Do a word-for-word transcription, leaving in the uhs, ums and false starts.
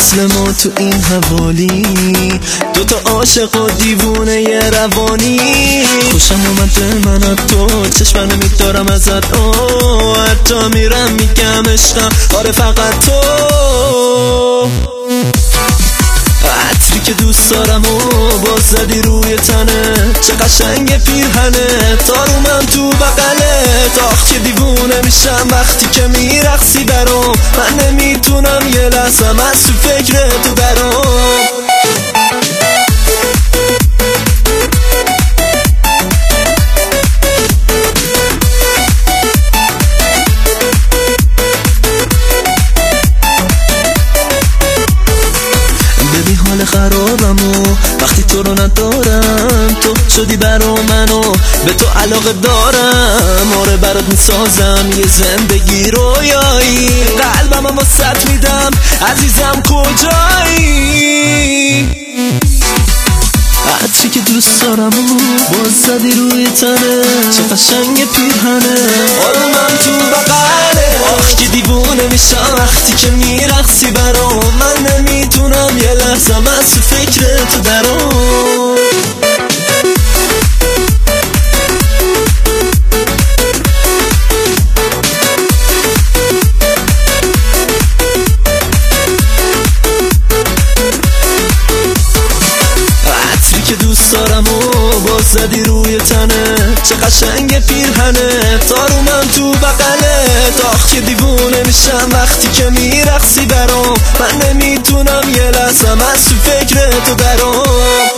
مثل ما تو این حوالی، دوتا عاشق و دیوونه ی روانی. خوشم اومد دل من از تو، چشم نمید دارم ازت، او حتی میرم میگم عشقم، آره فقط تو. عطری که دوست دارم و باز زدی روی تنه، چه قشنگ پیرهنه، تارومم تو بغلت. آخ که دیوونه میشم وقتی که میرقصی برام، من نمیتونم یه لحظه از تو فکر تو درام. حال خرابم و وقتی تو رو ندارم، تو شدی برا منو به تو علاقه دارم. آره برات میسازم یه زندگی رویایی، قلبم هم واسط میدم عزیزم کجایی. عطری که دوست دارم و باز زدی روی تنه، چه قشنگ پیرهنه، آرومم تو بغله. آخ که دیوونه میشم وقتی که میرقصی برام، من نمیتونم یه لحظه از تو فکر تو درام. که دوست دارم و باز زدی روی تنه، چه قشنگ پیرهنه، تارومم تو بغلت. آخ که دیوونه میشم وقتی که میرقصی برام، من نمیتونم یه لحظه از تو فکر تو درام.